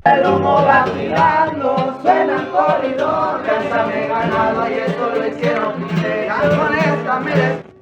El humo va girando, suena el corridor, cántame ganado y esto lo hicieron cliché. Con esta me despido.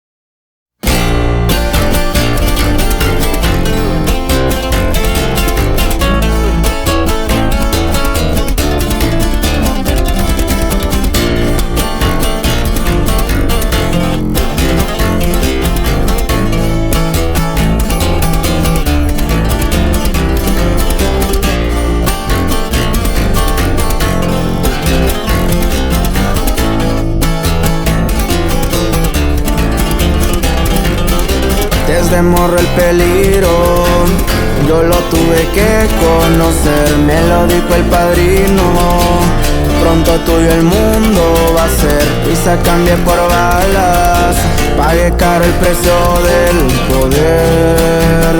Desde morro el peligro, yo lo tuve que conocer, me lo dijo el padrino. Pronto tuyo el mundo va a ser, quizá cambie por balas, pague caro el precio del poder.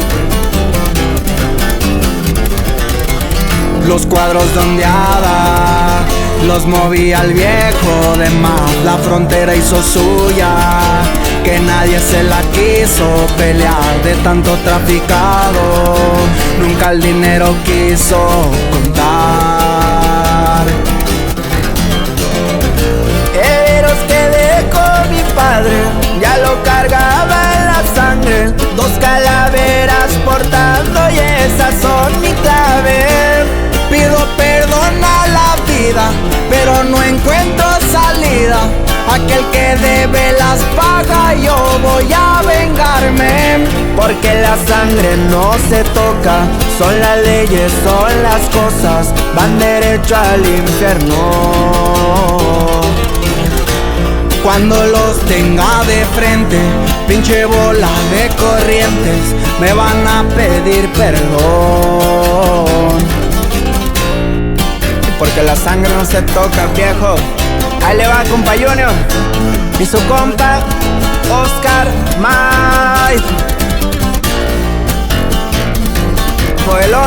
Los cuadros de ondeada los movía el viejo de más, la frontera hizo suya, que nadie se la quiso pelear. De tanto traficado, nunca el dinero quiso contar. El virus que dejó mi padre, ya lo cargaba en la sangre. 2 calaveras portando y esas son mi clave. Pido perdón a la vida, pero no encuentro salida. Aquel que debe las paga, yo voy a vengarme. Porque la sangre no se toca, son las leyes, son las cosas, van derecho al infierno. Cuando los tenga de frente, pinche bola de corrientes, me van a pedir perdón. Porque la sangre no se toca, viejo. Ahí le va, compa Junior y su compa Oscar May. Joelón.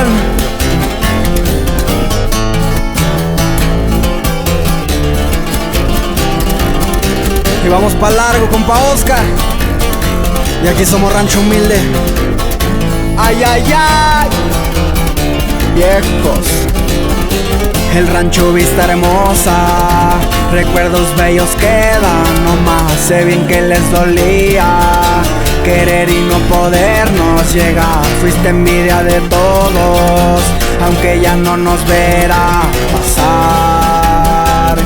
Y vamos pa' largo, compa Oscar. Y aquí somos Rancho Humilde. Ay, ay, ay. Viejos. El rancho vista hermosa, recuerdos bellos quedan nomás. Sé bien que les dolía querer y no podernos llegar. Fuiste envidia de todos, aunque ya no nos verá pasar.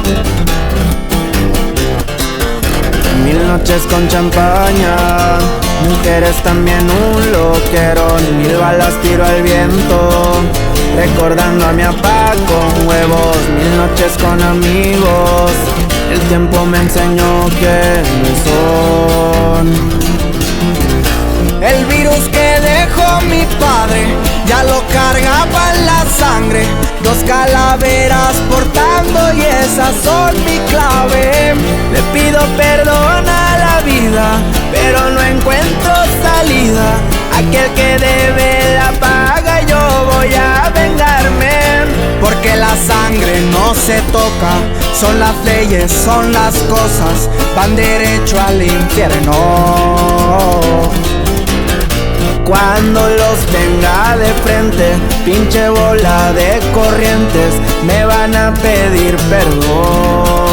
1000 noches con champaña, mujeres también un loquerón. 1000 balas tiro al viento, recordando a mi papá con huevos. 1000 noches con amigos, el tiempo me enseñó que no son. El virus que dejó mi padre, ya lo cargaba en la sangre. 2 calaveras portando y esas son mi clave. Le pido perdón a la vida, pero no encuentro salida. Aquel que debe la paga, yo voy a vengarme. Porque la sangre no se toca, son las leyes, son las cosas, van derecho al infierno. Cuando los tenga de frente, pinche bola de corrientes, me van a pedir perdón.